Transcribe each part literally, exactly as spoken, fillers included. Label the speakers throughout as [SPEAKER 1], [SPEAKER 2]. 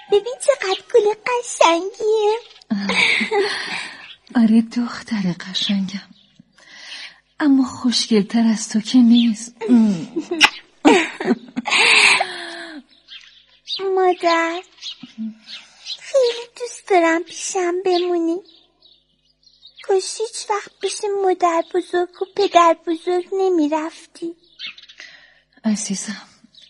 [SPEAKER 1] ببین چقدر گل قشنگیه.
[SPEAKER 2] آره دختر قشنگم، اما خوشگلتر از تو که نیست.
[SPEAKER 1] مادر خیلی دوست دارم پیشم بمونی. کاش هیچ وقت پیش مادر بزرگ و پدر بزرگ نمی رفتی.
[SPEAKER 2] عزیزم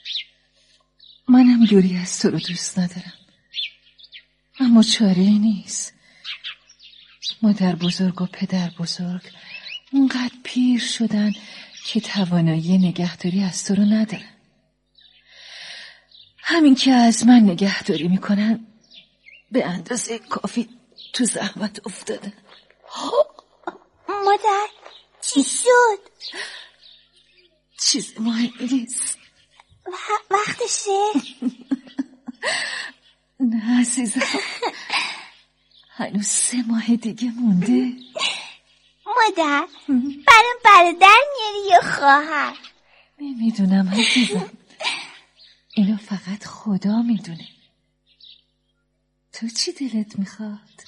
[SPEAKER 2] منم دوری از تو رو دوست ندارم، اما چاره ای نیست. مادر بزرگ و پدر بزرگ اونقدر پیر شدن که توانایی نگهداری از تو رو ندارن. همین که از من نگهداری میکنن به اندازه کافی تو زحمت افتادن.
[SPEAKER 1] مادر چی شد؟
[SPEAKER 2] چیز مهمی نیست.
[SPEAKER 1] وقتشه؟
[SPEAKER 2] نه عزیزم، هنوز سه ماه دیگه مونده.
[SPEAKER 1] مادر برام برادر میاری یا خواهر؟
[SPEAKER 2] نمیدونم عزیزم، اینو فقط خدا میدونه. تو چی دلت میخواد؟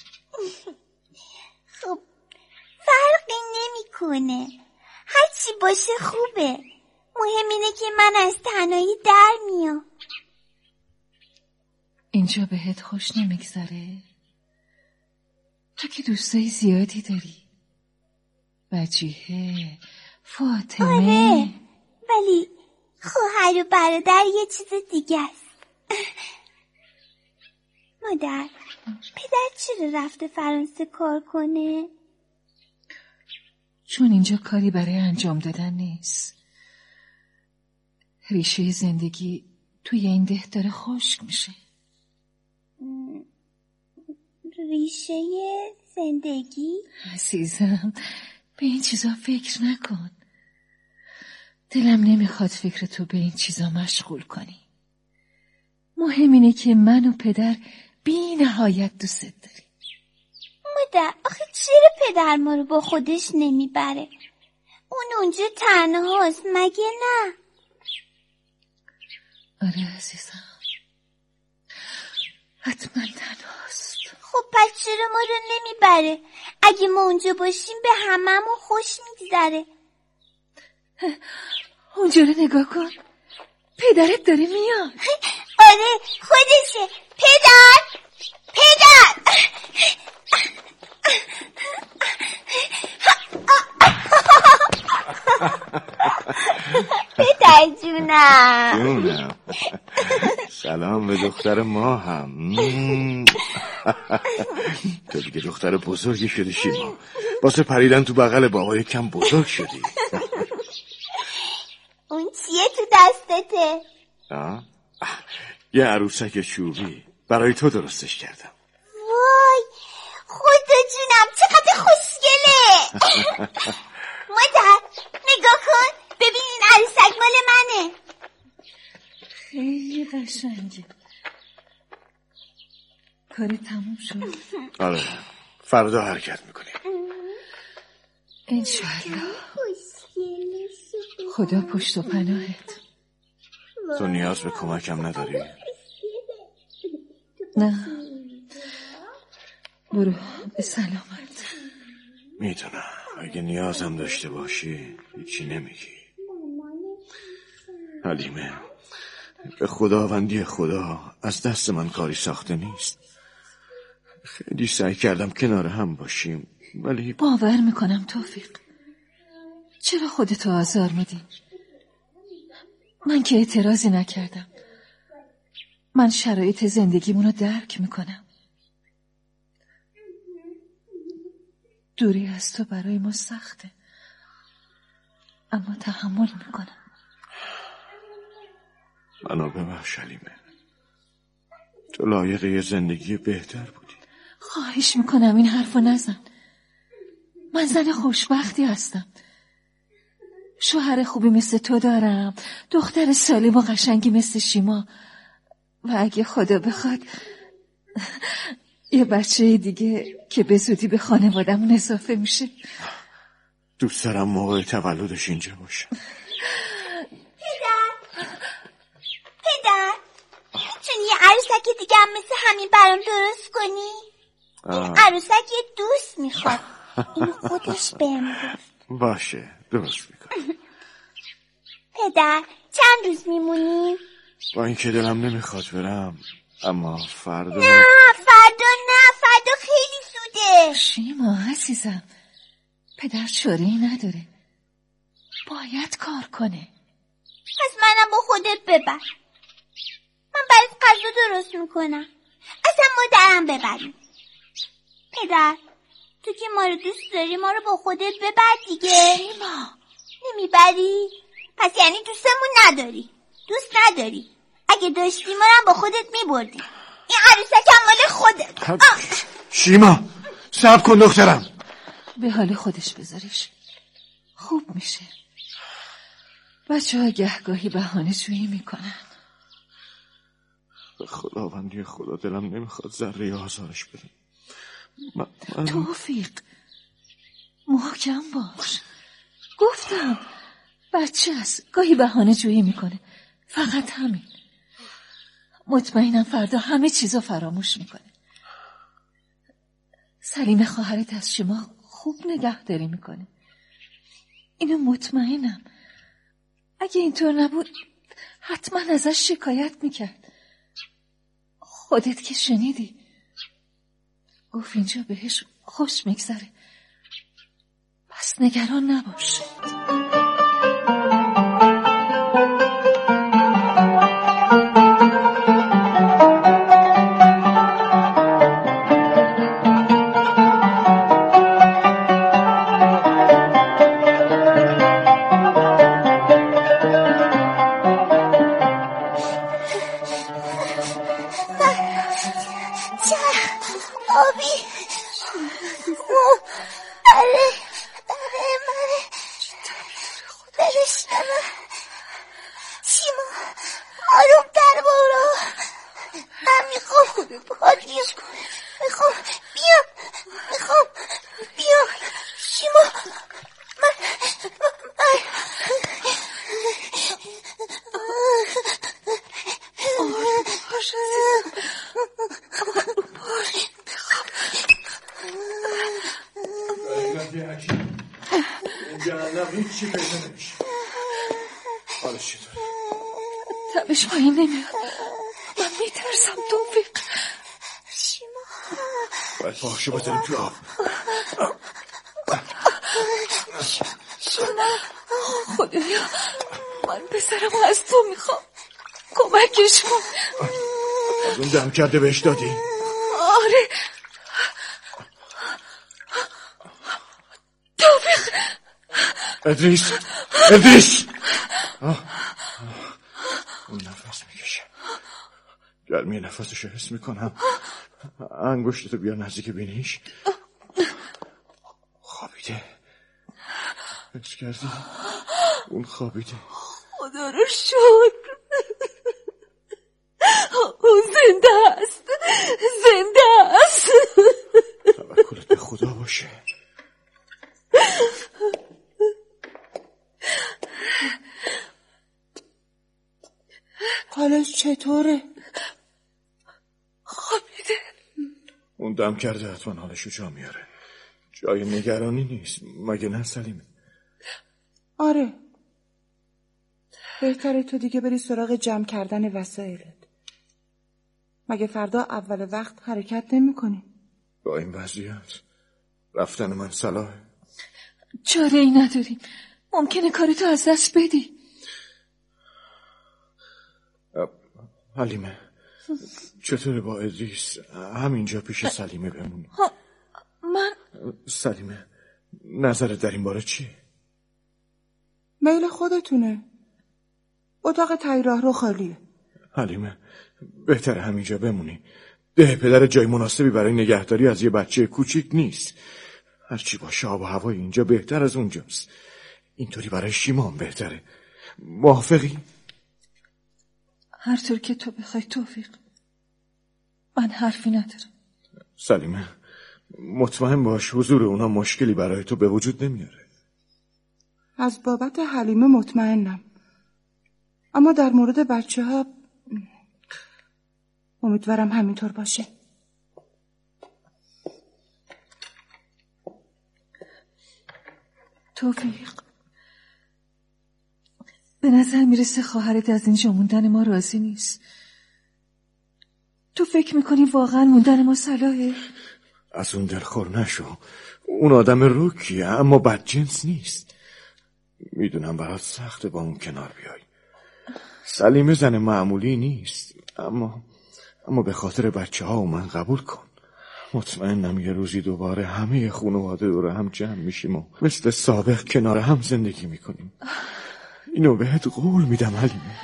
[SPEAKER 1] خب فرقی نمیکنه، هرچی باشه خوبه. مهم اینه که من از تنهایی در میام.
[SPEAKER 2] اینجا بهت خوش نمیگذره؟ تو که دوستای زیادی داری، وجیه، فاطمه.
[SPEAKER 1] آره ولی خواهر و برادر یه چیز دیگه است. مادر پدر چرا رفته فرانسه کار کنه؟
[SPEAKER 2] چون اینجا کاری برای انجام دادن نیست. ریشه زندگی توی این ده داره خشک میشه.
[SPEAKER 1] ریشه زندگی؟
[SPEAKER 2] عزیزم به این چیزا فکر نکن. دلم نمیخواد فکر تو به این چیزا مشغول کنی. مهم اینه که من و پدر بی نهایت دوست داریم.
[SPEAKER 1] مادر آخه چرا پدر ما رو با خودش نمیبره؟ اون اونجا تنهاست مگه نه؟
[SPEAKER 2] آره عزیزم حتما تنهاست.
[SPEAKER 1] خب پس چرا ما رو نمیبره؟ اگه ما اونجا باشیم به هممون خوش میگذره.
[SPEAKER 2] اونجا رو نگاه کن، پدرت داره میاد.
[SPEAKER 1] آره خودشه. پدر پدر پدر جونم.
[SPEAKER 3] جونم سلام به دختر ما هم. تو دیگه دختر بزرگی شدی شیما، واسه پریدن تو بغل بابا یکم بزرگ شدی.
[SPEAKER 1] اون چیه تو دستته؟
[SPEAKER 3] آه؟ یه عروسک چوبی برای تو درستش کردم.
[SPEAKER 1] وای خدا جونم چقدر خوشگله. مادر نگاه کن ببین این عروسک مال منه.
[SPEAKER 2] خیلی قشنگه. کاری تموم شد؟
[SPEAKER 3] آره فردا حرکت میکنیم
[SPEAKER 2] انشالله. خدا پشت و پناهت.
[SPEAKER 3] تو نیاز به کمکم نداری؟
[SPEAKER 2] نه برو به سلامت.
[SPEAKER 3] میدونم اگه نیازم داشته باشی هیچی نمیگی. حلیمه به خداوندی خدا از دست من کاری ساخته نیست. خیلی سعی کردم کنار هم باشیم ولی
[SPEAKER 2] باور میکنم توفیق. چرا خودتو آزار میدی؟ من که اعتراضی نکردم. من شرایط زندگیمونو درک میکنم. دوری از تو برای ما سخته، اما تحمل میکنم.
[SPEAKER 3] منو ببخش حلیمه، تو لایق یه زندگی بهتر بودی.
[SPEAKER 2] خواهش میکنم این حرفو نزن. من زن خوشبختی هستم، شوهر خوبی مثل تو دارم، دختر سالم و قشنگی مثل شیما، و اگه خدا بخواد یه بچه دیگه که به زودی به خانوادمون اضافه میشه.
[SPEAKER 3] دوست دارم موقع تولدش اینجا باشم.
[SPEAKER 1] پدر پدر میتونی یه عروسک عروسک دیگه هم مثل همین برام درست کنی؟ این عروسک یه دوست میخواد. اینو خودش بهم گفت.
[SPEAKER 3] باشه درست میکنم.
[SPEAKER 1] پدر چند روز میمونی؟
[SPEAKER 3] با اینکه دلم نمیخواد برم، اما فردا
[SPEAKER 1] نه فردا نه، فردا خیلی زوده.
[SPEAKER 2] شیما عزیزم، پدر چاره‌ای نداره، باید کار کنه.
[SPEAKER 1] پس منم با خودت ببر، من برات غذا درست میکنم، اصلا مادرم ببریم. پدر تو که ما رو دوست داری، ما رو با خودت ببر دیگه.
[SPEAKER 2] شیما
[SPEAKER 1] نمیبری؟ پس یعنی دوستمون نداری، دوست نداری. اگه داشتی ما رو با خودت میبردی. این عروسکم مال خودت.
[SPEAKER 3] شیما صبر کن دخترم.
[SPEAKER 2] به حال خودش بذاریش، خوب میشه. بچه ها گهگاهی بهانه جویی میکنن.
[SPEAKER 3] به خداوندی خدا دلم نمیخواد ذره آزارش بدم. من... من...
[SPEAKER 2] توفیق محکم باش، گفتم بچه است، گاهی بهانه جویی میکنه، فقط همین. مطمئنم فردا همه چیزو فراموش میکنه. سلیم خواهرت از شما خوب نگهداری میکنه، اینو مطمئنم. اگه اینطور نبود حتما ازش شکایت میکرد. خودت که شنیدی، گفت اینجا بهش خوش میگذره، پس نگران نباش. تبش پایین نمیاد، من میترسم. توفیق
[SPEAKER 1] شیما
[SPEAKER 3] باید پاهاشو بزنیم تو آب.
[SPEAKER 2] شیما خدایا، من پسرمو از تو میخوام، کمکش کن.
[SPEAKER 3] از اون دم کرده بهش دادی؟
[SPEAKER 2] آره. توفیق
[SPEAKER 3] ادریس ادریس آه. اون نفس میکشه، گرمی نفسشو حس میکنم. انگشتتو بیار نزدیک بینیش. خوابیده، حس کردی؟ اون خوابیده.
[SPEAKER 2] خدا رو شکر، اون زنده است، زنده است.
[SPEAKER 3] توکلت به خدا باشه.
[SPEAKER 4] حالش چطوره؟
[SPEAKER 2] خوابیده.
[SPEAKER 3] اون دم کرده حتما حالشو جا میاره، جای نگرانی نیست، مگه نه سلیمه؟
[SPEAKER 4] آره، بهتره تو دیگه بری سراغ جمع کردن وسایلت. مگه فردا اول وقت حرکت نمی کنی؟
[SPEAKER 3] با این وضعیت رفتن من صلاحه؟
[SPEAKER 2] چاره ای نداریم، ممکنه کارتو از دست بدی.
[SPEAKER 3] حلیمه چطوره با ادریس؟ همینجا پیش سلیمه بمونی؟
[SPEAKER 2] من
[SPEAKER 3] سلیمه نظرت در این باره چیه؟
[SPEAKER 4] میل خودتونه، اتاق تایی راه رو خالیه.
[SPEAKER 3] حلیمه بهتره همینجا بمونی، ده پدر جای مناسبی برای نگهداری از یه بچه کوچیک نیست. هرچی باشه آب و هوای اینجا بهتر از اونجاست، اینطوری برای شیما هم بهتره. موافقی؟
[SPEAKER 2] هر طور که تو بخوای توفیق، من حرفی ندارم.
[SPEAKER 3] سلیمه مطمئن باش حضور اونا مشکلی برای تو به وجود نمیاره.
[SPEAKER 4] از بابت حلیمه مطمئنم، اما در مورد بچه ها امیدوارم همینطور باشه.
[SPEAKER 2] توفیق، به نظر میرسه خواهرت از اینجا موندن ما راضی نیست. تو فکر میکنی واقعا موندن ما صلاحه؟
[SPEAKER 3] از اون دلخور نشو. اون آدم رکیه اما بدجنس نیست. میدونم برات سخته با اون کنار بیای. سلیمه زن معمولی نیست، اما اما به خاطر بچه ها و من قبول کن. مطمئنم یه روزی دوباره همه خانواده دور هم جمع میشیم و مثل سابق کنار هم زندگی میکنیم. اینو بهت قول میدم حلیمه.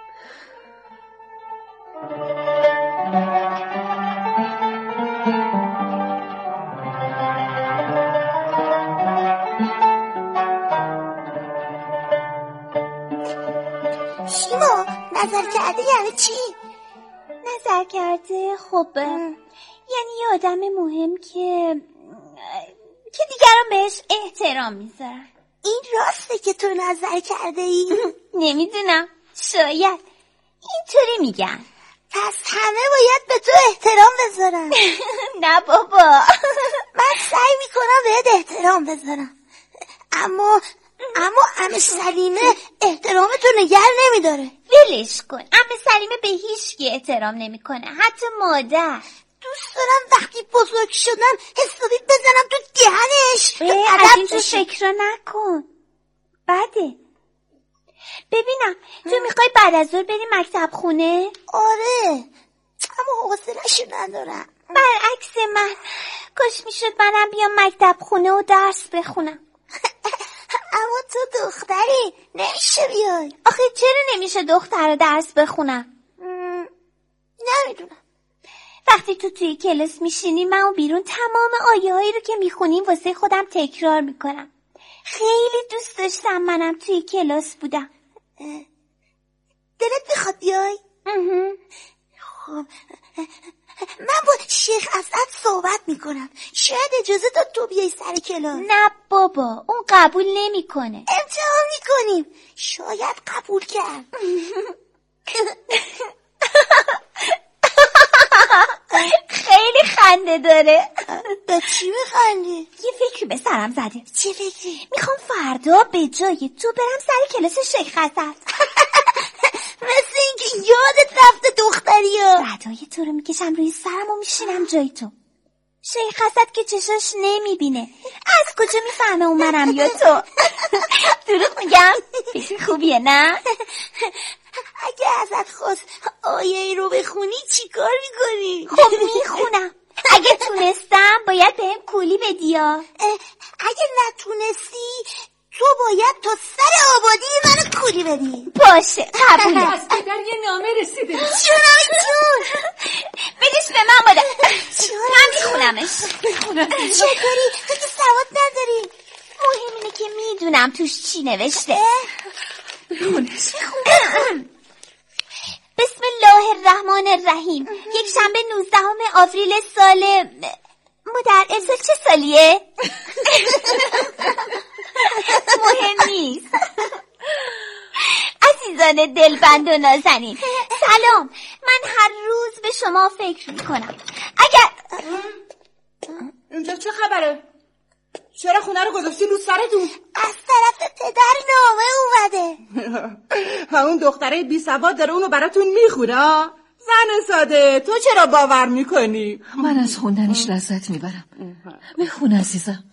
[SPEAKER 1] شیما نظر کرده یعنی چی؟ نظر کرده خب یعنی یه آدم مهم که که دیگران بهش احترام میذارن. این راسته که تو نظر کرده ای؟ نمیدونم، شاید اینطوری میگن. پس همه باید به تو احترام بذارن. نه بابا، من سعی میکنم بهت احترام بذارم، اما اما عمه سلیمه احترام تو نگه نمیداره. ولش کن، عمه سلیمه به هیچ کی احترام نمیکنه، حتی مادر. دوست دارم وقتی بزرگ شدم حسابی بزنم تو دهنش. از این تو فکر نکن، بده. ببینم تو میخوای بعد از ظهر بریم مکتب خونه؟ آره، اما حوصله‌شو ندارم. برعکس من، کاش میشد منم بیام مکتب خونه و درس بخونم. اما تو دختری، نمیشه بیای. آخه چرا نمیشه دختر درس بخونم؟ نمیدونم. وقتی تو توی کلاس میشینی من و بیرون تمام آیه هایی رو که میخونیم واسه خودم تکرار میکنم. خیلی دوست داشتم منم توی کلاس بودم. دلت میخواد بیای؟ خب من با شیخ اسعد صحبت میکنم، شاید اجازه داد تو بیای سر کلاس. نه بابا، اون قبول نمیکنه. امتحان میکنیم، شاید قبول کرد. خیلی خنده داره. به چی میخندی؟ یه فکری به سرم زده. چه فکری؟ میخوام فردا به جای تو برم سر کلاس شیخ اسعد. مثل اینکه یادت رفته دختری ها. ردای تو رو میکشم روی سرم و میشینم جای تو. شیخ اسعد که چشاش نمیبینه، از کجا میفهمه اون منم یا تو؟ دروغ میگم؟ فکر خوبیه نه؟ اگه ازت خواست آیه ای رو بخونی چی کار میکنی؟ خب میخونم. اگه تونستم باید بهم کولی بدیا. اگه نتونستی تو باید تا سر آبادی منو کولی بدی. باشه، قبوله.
[SPEAKER 2] از پدر یه نامه رسیده.
[SPEAKER 1] جونم جون، بدش به من مادر. من میخونمش. چطوری؟ تو که سواد نداری. مهم اینه که میدونم توش چی نوشته. بخونش. بسم الله الرحمن الرحیم. یک شنبه نوزدهم آوریل سال مادر امسال چه سالیه؟ مهم نیست. عزیزان دلبند و نازنین سلام، من هر روز به شما فکر میکنم. اگر
[SPEAKER 4] اینجا چه خبره؟ چرا خونه رو گذاشتی رو سرتون؟
[SPEAKER 1] از طرف پدر نامه اومده.
[SPEAKER 4] همون دختره بی سواد داره اونو براتون میخونه. زن ساده، تو چرا باور میکنی؟
[SPEAKER 2] من از خوندنش لذت میبرم. میخون عزیزم.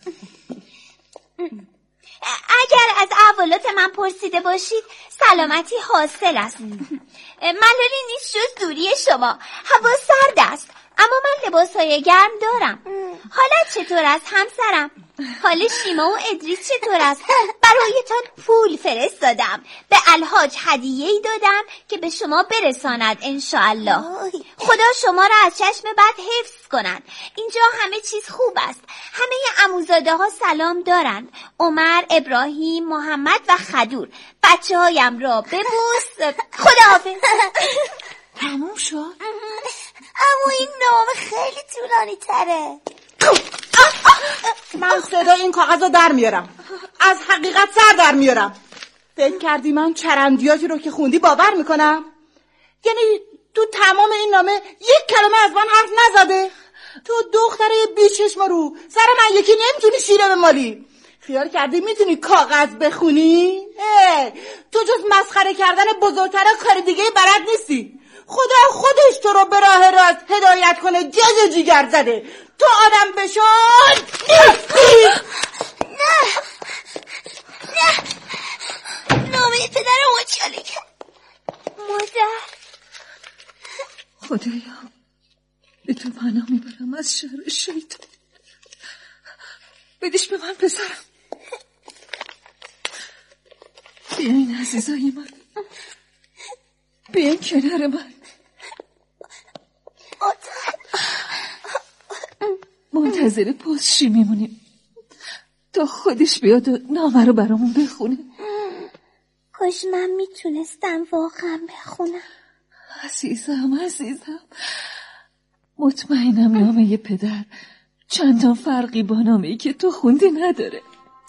[SPEAKER 1] اگر از احوالات من پرسیده باشید سلامتی حاصل است. ملالی نیست جز دوری شما. هوا سرد است اما من لباسهای گرم دارم. حالت چطور است همسرم؟ حال شیما و ادریس چطور است؟ برایتان پول فرستادم، به الحاج هدیه‌ای دادم که به شما برساند انشاءالله. خدا شما را از چشم بد حفظ کند. اینجا همه چیز خوب است. همه عموزاده ها سلام دارند. عمر، ابراهیم، محمد و خدور. بچه هایم را ببوس. خداحافظ.
[SPEAKER 2] تموم شد؟
[SPEAKER 1] اما این نامه خیلی طولانی تره.
[SPEAKER 4] من صدا این کاغذ رو در میارم، از حقیقت سر در میارم. فکر کردی من چرندیاتی رو که خوندی باور میکنم؟ یعنی تو تمام این نامه یک کلمه از من حرف نزده. تو دختره بیچشم رو سر من یکی نمیتونی شیره بمالی. خیال کردی میتونی کاغذ بخونی؟ تو جز مسخره کردن بزرگتر کار دیگه بلد نیستی. خدا خودش تو رو به راه راست هدایت کنه. جز جیگر زده تو آدم بشون نیستی.
[SPEAKER 1] نه نه نامه پدر مچاله کرد. مادر
[SPEAKER 2] خدایا به تو پناه میبرم از شر شیطان. بدیش به من پسرم. بیاین عزیزای من، بیاین کنار من. منتظر پستچی میمونیم تا خودش بیاد و نامه رو برامون بخونه.
[SPEAKER 1] کاش من میتونستم واقعا بخونم.
[SPEAKER 2] عزیزم عزیزم، مطمئنم نامه پدر چندان فرقی با نامه‌ای که تو خوندی نداره.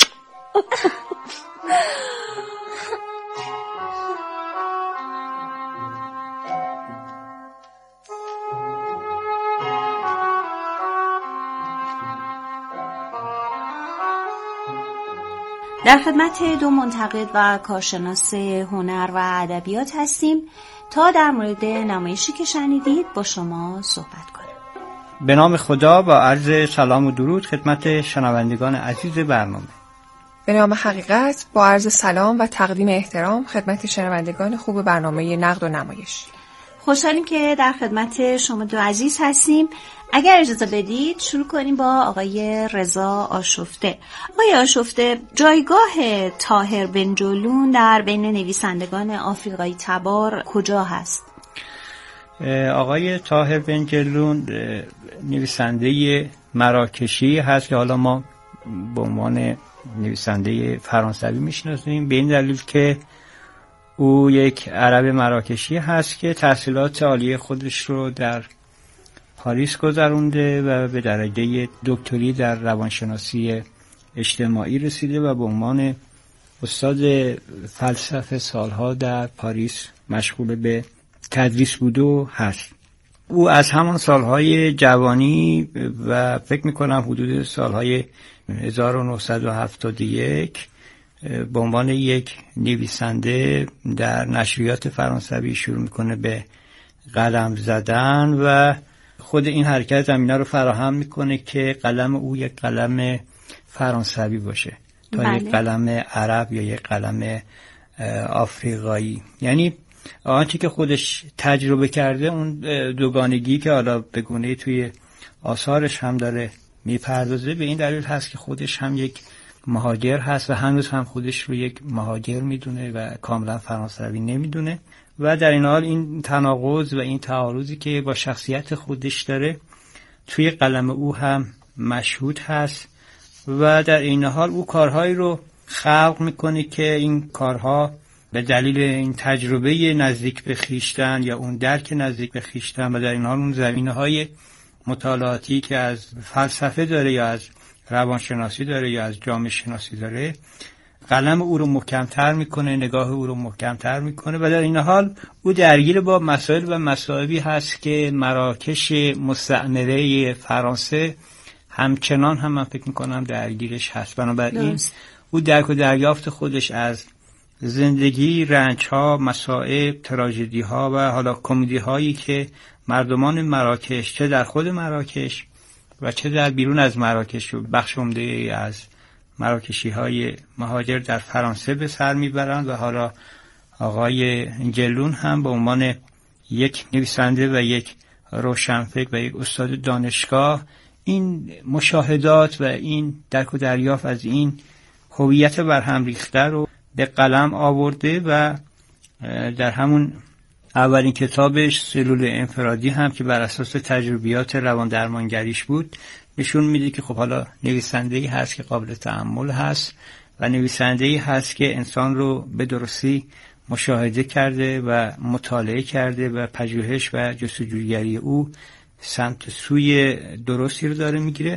[SPEAKER 5] در خدمت دو منتقد و کارشناس هنر و ادبیات هستیم تا در مورد نمایشی که شنیدید با شما صحبت کنیم.
[SPEAKER 6] به نام خدا با عرض سلام و درود خدمت شنوندگان عزیز برنامه.
[SPEAKER 7] به نام حقیقت با عرض سلام و تقدیم احترام خدمت شنوندگان خوب برنامه نقد و نمایش.
[SPEAKER 5] خوشحالیم که در خدمت شما دو عزیز هستیم. اگر اجازه بدید شروع کنیم با آقای رضا آشفته. آقای آشفته، جایگاه طاهر بنجلون در بین نویسندگان آفریقایی تبار کجا هست؟
[SPEAKER 6] آقای طاهر بنجلون نویسنده مراکشی هست که حالا ما به عنوان نویسنده فرانسوی میشناسیم، به این دلیل که او یک عرب مراکشی هست که تحصیلات عالیه خودش رو در پاریس گذرونده و به درجه دکتری در روانشناسی اجتماعی رسیده و به عنوان استاد فلسفه سالها در پاریس مشغول به تدریس بوده و هست. او از همان سالهای جوانی و فکر میکنم حدود سالهای هزار و نهصد و هفتاد و یک به عنوان یک نویسنده در نشریات فرانسوی شروع میکنه به قلم زدن و خود این حرکت زمینه رو فراهم میکنه که قلم او یک قلم فرانسوی باشه تا بله. یک قلم عرب یا یک قلم آفریقایی. یعنی آنچه که خودش تجربه کرده، اون دوگانگی که حالا به گونه‌ای توی آثارش هم داره میپردازه، به این دلیل هست که خودش هم یک مهاجر هست و هنوز هم خودش رو یک مهاجر میدونه و کاملا فرانسوی نمیدونه و در این حال این تناقض و این تعارضی که با شخصیت خودش داره توی قلم او هم مشهود هست و در این حال او کارهایی رو خلق میکنه که این کارها به دلیل این تجربه نزدیک به خویشتن یا اون درک نزدیک به خویشتن و در این حال اون زمینه‌های مطالعاتی که از فلسفه داره یا از روانشناسی داره یا از جامعه شناسی داره، قلم او رو محکم‌تر میکنه، نگاه او رو محکم‌تر میکنه و در این حال او درگیر با مسائل و مصائبی هست که مراکش مستعمره فرانسه همچنان هم من فکر میکنم درگیرش هست. بنابراین او درک و دریافت خودش از زندگی، رنج‌ها، مصائب، تراژدی‌ها و حالا کمدی‌هایی که مردمان مراکش چه در خود مراکش و چه در بیرون از مراکش و بخش عمده از مراکشی‌های مهاجر در فرانسه به سر میبرند و حالا آقای جلون هم به عنوان یک نویسنده و یک روشنفکر و یک استاد دانشگاه این مشاهدات و این درک و دریافت از این هویت برهم ریخته رو به قلم آورده و در همون اولین کتابش سلول انفرادی هم که بر اساس تجربیات روان درمانگریش بود نشون میده که خب حالا نویسنده‌ای هست که قابل تأمل هست و نویسنده‌ای هست که انسان رو به درستی مشاهده کرده و مطالعه کرده و پژوهش و جستجوگری او سمت سوی درستی رو داره میگیره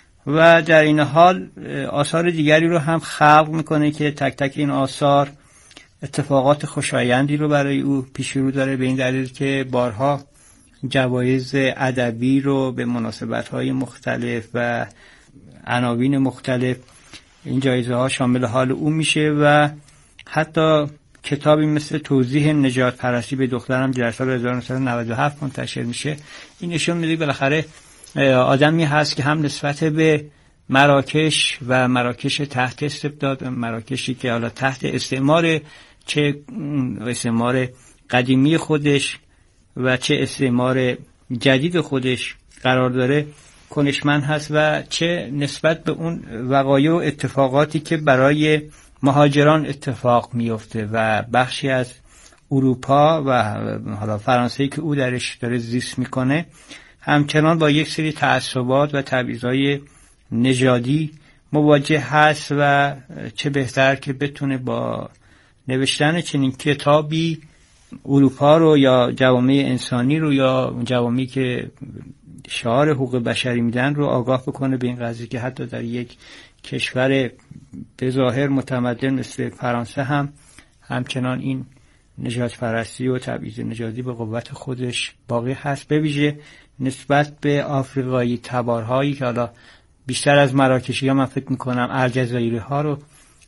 [SPEAKER 6] و در این حال آثار دیگری رو هم خلق میکنه که تک تک این آثار اتفاقات خوشایندی رو برای او پیش رو داره، به این دلیل که بارها جوایز ادبی رو به مناسبت‌های مختلف و عناوین مختلف این جایزه ها شامل حال او میشه و حتی کتابی مثل توضیح نجات پرستی به دخترم در سال هزار و نهصد و نود و هفت منتشر میشه. این نشون میده بالاخره آدمی هست که هم نسبت به مراکش و مراکش تحت استبداد، مراکشی که حالا تحت استعمار، چه استعمار قدیمی خودش و چه استعمار جدید خودش قرار داره، کنشمند هست و چه نسبت به اون وقایع و اتفاقاتی که برای مهاجران اتفاق میفته و بخشی از اروپا و حالا فرانسه که او درش داره زیست میکنه همچنان با یک سری تعصبات و تبعیض‌های نژادی مواجه هست و چه بهتر که بتونه با نوشتن چنین کتابی اروپا رو یا جوامع انسانی رو یا جوامعی که شعار حقوق بشری میدن رو آگاه بکنه به این قضیه که حتی در یک کشور به ظاهر متمدن مثل فرانسه هم همچنان این نجات پرستی و تبعیض نژادی به قوت خودش باقی هست، به ویژه نسبت به آفریقایی تبارهایی که حالا بیشتر از مراکشی ها من فکر میکنم الجزایری ها رو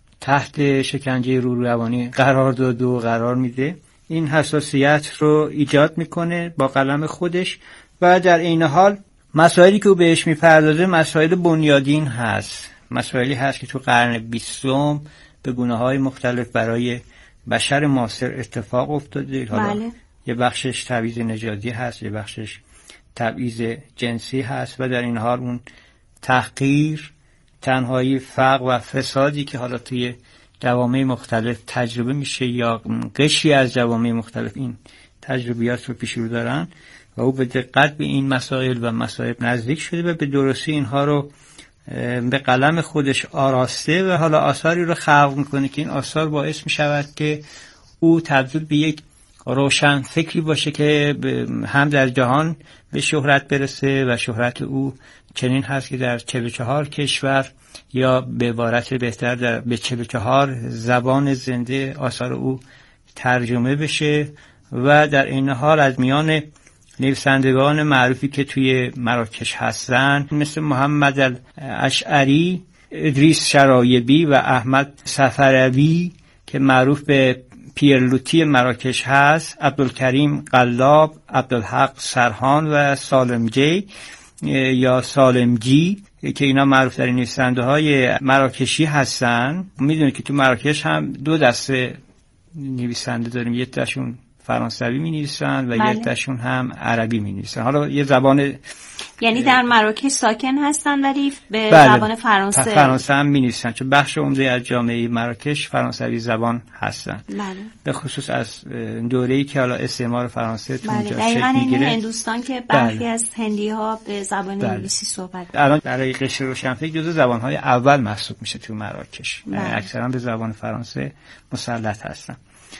[SPEAKER 6] تحت شکنجه رو روانی قرار داد و قرار میده. این حساسیت رو ایجاد میکنه با قلم خودش و در این حال مسائلی که او بهش میپردازه مسائل بنیادین هست، مسائلی هست که تو قرن بیستم به گونه‌های مختلف برای بشر معاصر اتفاق افتاده. حالا بله. یه بخشش تبعیض نژادی هست، یه بخشش تبعیض جنسی هست و در این حال اون تحقیر، تنهایی، فقر و فسادی که حالا توی جوامع مختلف تجربه میشه یا قشری از جوامع مختلف این تجربیات رو پیش رو دارن و او به دقت به این مسائل و مسائل نزدیک شده و به درستی اینها رو به قلم خودش آراسته و حالا آثاری رو خلق میکنه که این آثار باعث میشود که او تبدیل به یک روشن فکری باشه که هم در جهان به شهرت برسه و شهرت او چنین هست که در چهل و چهار کشور یا به عبارت بهتر در به چهل و چهار زبان زنده آثار او ترجمه بشه و در این حال از میان نویسندگان معروفی که توی مراکش هستن مثل محمد الاشعری، ادریس شرایبی و احمد سفروی که معروف به پیرلوتی مراکش هست، عبدالکریم قلاب، عبدالحق سرهان و سالمجی یا سالمجی که اینا معروف در نویسنده های مراکشی هستن. میدونید که تو مراکش هم دو دسته نویسنده داریم، یک تاشون فرانسوی می نویسن و بله. یک تاشون هم عربی می نویسن. حالا یه زبان
[SPEAKER 5] یعنی در مراکش ساکن هستن ولی به
[SPEAKER 6] بله.
[SPEAKER 5] زبان فرانسه
[SPEAKER 6] فرانسه هم می نویسن، چون بخش عمده از جامعه مراکش فرانسوی زبان هستن.
[SPEAKER 5] بله. به
[SPEAKER 6] خصوص از دوره‌ای که حالا استعمار فرانسه تو اونجا
[SPEAKER 5] بله.
[SPEAKER 6] شکل میگیره.
[SPEAKER 5] هندوستان که برخی
[SPEAKER 6] بله.
[SPEAKER 5] از هندی ها به زبان
[SPEAKER 6] بله.
[SPEAKER 5] انگلیسی صحبت
[SPEAKER 6] الان برای قشر روشنفکر جزو زبان‌های اول محسوب میشه تو مراکش.
[SPEAKER 5] بله.
[SPEAKER 6] اکثرا به زبان فرانسه مسلط هستن.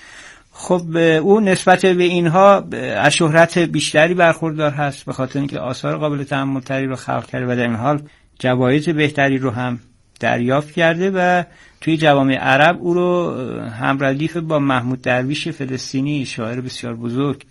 [SPEAKER 6] خب او نسبت به اینها از شهرت بیشتری برخوردار هست به خاطر اینکه آثار قابل تأمل تری رو خلق کرده و در این حال جوایز بهتری رو هم دریافت کرده و توی جوامع عرب او رو هم ردیف با محمود درویش فلسطینی شاعر بسیار بزرگ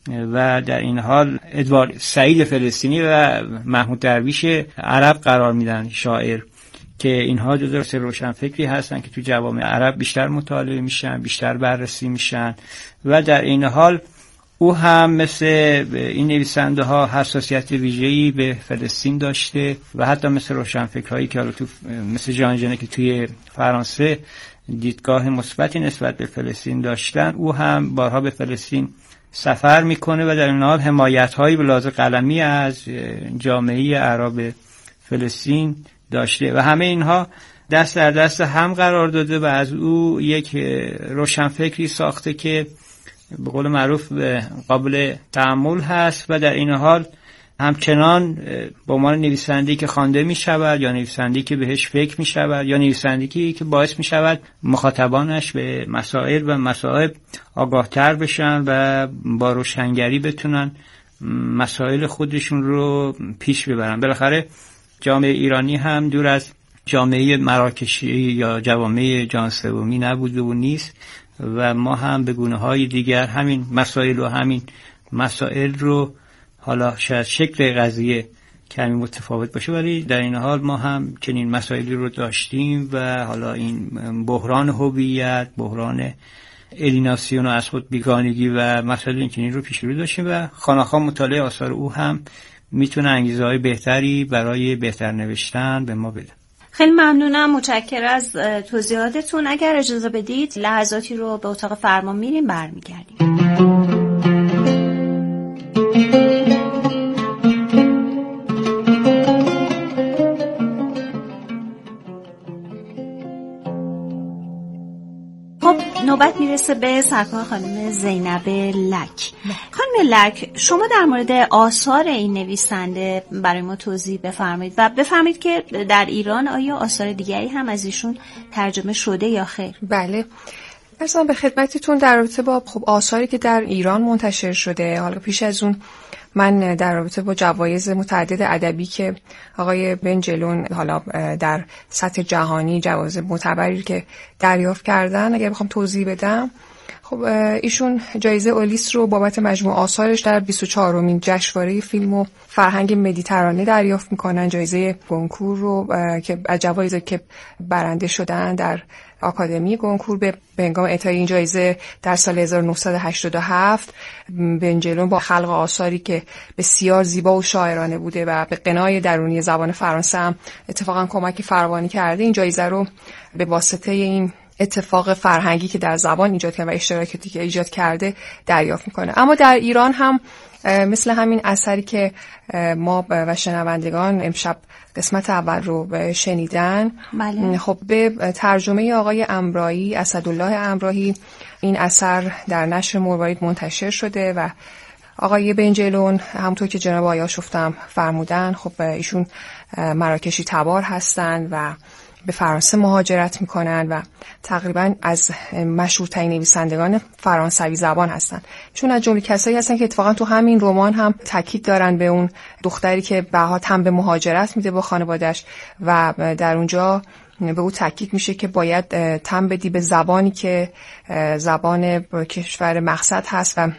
[SPEAKER 6] و در این حال ادوارد سعید فلسطینی و محمود درویش عرب قرار میدن، شاعر که اینها جزو روشنفکری هستن که تو جوامع عرب بیشتر مطالعه میشن، بیشتر بررسی میشن و در این حال او هم مثل این نویسنده ها حساسیت ویژه‌ای به فلسطین داشته و حتی مثل روشنفکرهایی که حالا تو مثل ژان ژنه که توی فرانسه دیدگاه مثبتی نسبت به فلسطین داشتن، او هم بارها به فلسطین سفر میکنه و در این حال حمایت‌هایی به لحاظ قلمی از جامعه عرب فلسطین داشته و همه اینها دست در دست هم قرار داده و از او یک روشنفکری ساخته که به قول معروف قابل تأمل هست و در این حال همچنان به عنوان نویسنده‌ای که خوانده می شود یا نویسنده‌ای که بهش فکر می شود یا نویسنده‌ای که باعث می شود مخاطبانش به مسائل و مصائب آگاهتر بشن و با روشنگری بتونن مسائل خودشون رو پیش ببرن. بالاخره جامعه ایرانی هم دور از جامعه مراکشی یا جوامع جهان سومی نبوده و نیست و ما هم به گونه‌های دیگر همین مسائل و همین مسائل رو، حالا شاید شکل قضیه کمی متفاوت باشه ولی در این حال ما هم چنین مسائلی رو داشتیم و حالا این بحران هویت، بحران الیناسیون و از خود بیگانگی و مسائل این چنین رو پیش رو داشتیم و خانه‌خواه مطالعه آثار او هم میتونه انگیزه‌های بهتری برای بهتر نوشتن به ما بده.
[SPEAKER 5] خیلی ممنونم، متشکرم از توضیحاتتون. اگر اجازه بدید لحظاتی رو به اتاق فرمان میریم، برمیگردیم. نوبت میرسه به سرکار خانم زینب لک. خانم لک، شما در مورد آثار این نویسنده برای ما توضیح بفرمایید و بفرمایید که در ایران آیا آثار دیگری هم از ایشون ترجمه شده یا خیر؟
[SPEAKER 7] بله، ارزم به خدمتتون در رابطه با خب آثاری که در ایران منتشر شده. حالا پیش از اون من در رابطه با جوایز متعدد ادبی که آقای بنجلون حالا در سطح جهانی جوایز معتبری که دریافت کردن اگر بخوام توضیح بدم، خب ایشون جایزه اولیس رو بابت مجموع آثارش در بیست و چهارمین جشنواره فیلم و فرهنگ مدیترانه دریافت میکنن. جایزه گونکور رو که از جوایزی که برنده شدن در آکادمی گونکور به هنگام اعطای این جایزه در سال هزار و نهصد و هشتاد و هفت بنجلون با خلق آثاری که بسیار زیبا و شاعرانه بوده و به غنای درونی زبان فرانسه هم اتفاقا کمکی فراوانی کرده، این جایزه رو به واسطه این اتفاق فرهنگی که در زبان ایجاد کرده و اشتراکاتی که ایجاد کرده دریافت میکنه. اما در ایران هم مثل همین اثری که ما و شنوندگان امشب قسمت اول رو شنیدن، بله. خب به ترجمه آقای امرایی، اسدالله امرایی، این اثر در نشر مروارید منتشر شده و آقای بنجلون همونطور که جناب آقای آشفته فرمودن، خب ایشون مراکشی تبار هستن و به فرانسه مهاجرت میکنن و تقریبا از مشهورترین نویسندگان فرانسوی زبان هستن، چون از جمله کسایی هستن که اتفاقا تو همین رمان هم تاکید دارن به اون دختری که بهها تن به مهاجرت میده با خانواده‌اش و در اونجا به او تاکید میشه که باید تن بدی به زبانی که زبان کشور مقصد هست و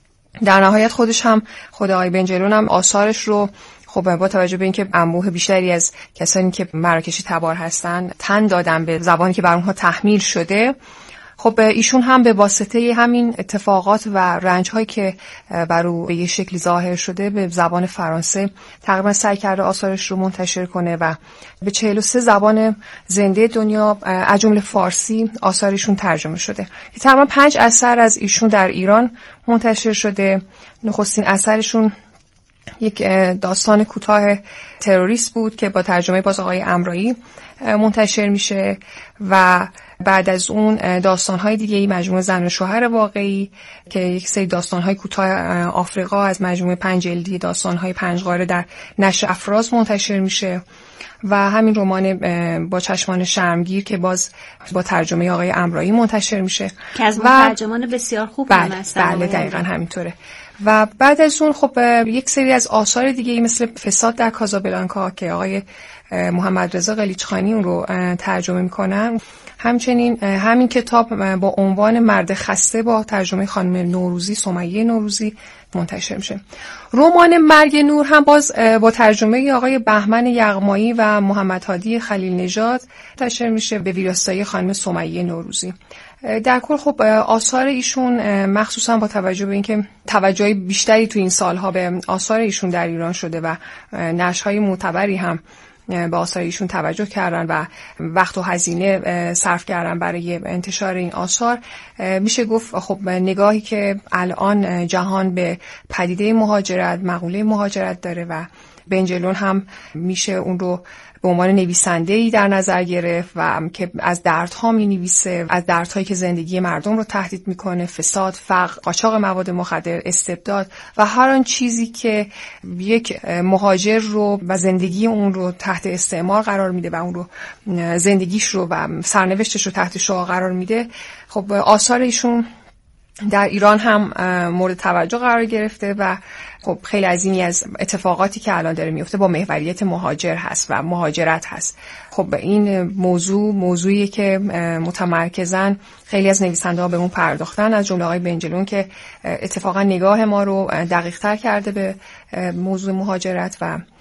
[SPEAKER 7] در نهایت خودش هم خود آقای بنجلون هم آثارش رو خب با توجه به اینکه انبوه بیشتری از کسانی که مراکشی تبار هستن تن دادن به زبانی که بر اونها تحمیل شده، خب ایشون هم به واسطه همین اتفاقات و رنج‌هایی که بر او به یه شکلی ظاهر شده به زبان فرانسه تقریبا سعی کرده آثارش رو منتشر کنه و به چهل و سه زبان زنده دنیا از جمله فارسی آثارشون ترجمه شده. تقریبا پنج اثر از ایشون در ایران منتشر شده. نخستین اثرشون یک داستان کوتاه تروریست بود که با ترجمه باز آقای امرایی منتشر میشه و بعد از اون داستان‌های دیگه مجموعه زن و شوهر واقعی که یک سری داستان‌های کوتاه آفریقا از مجموعه پنج جلدی داستان‌های پنج قاره در نشر افراز منتشر میشه و همین رمان با چشمان شرمگیر که باز با ترجمه آقای امرایی منتشر میشه
[SPEAKER 5] که از ترجمان بسیار خوب هم هستن.
[SPEAKER 7] بله دقیقاً همینطوره. و بعد از اون خب یک سری از آثار دیگه مثل فساد در کازابلانکا که آقای محمد رضا قلیچخانی اون رو ترجمه میکنن، همچنین همین کتاب با عنوان مرد خسته با ترجمه خانم نوروزی، سمیه نوروزی منتشر میشه. رمان مرگ نور هم باز با ترجمه آقای بهمن یغمایی و محمد هادی خلیل نژاد منتشر میشه به ویراستاری خانم سمیه نوروزی. در کل خب آثار ایشون مخصوصا با توجه به اینکه توجه بیشتری تو این سالها به آثار ایشون در ایران شده و نشرهای معتبری هم به آثار ایشون توجه کردن و وقت و هزینه صرف کردن برای انتشار این آثار، میشه گفت خب نگاهی که الان جهان به پدیده مهاجرت، مقوله مهاجرت داره و بنجلون هم میشه اون رو به عنوان نویسنده‌ای در نظر گرفت و که از دردها می‌نویسه، از دردهایی که زندگی مردم رو تهدید میکنه، فساد، فقر، قاچاق مواد مخدر، استبداد و هر آن چیزی که یک مهاجر رو و زندگی اون رو تحت استعمار قرار میده و اون رو زندگیش رو و سرنوشتش رو تحت شعاع قرار میده. خب آثار ایشون در ایران هم مورد توجه قرار گرفته و خب خیلی عظیمی از اتفاقاتی که الان داره میفته با محوریت مهاجر هست و مهاجرت هست. خب این موضوع موضوعی که متمرکزاً خیلی از نویسنده‌ها به اون پرداختن، از جمله آقای بنجلون که اتفاقا نگاه ما رو دقیق‌تر کرده به موضوع مهاجرت و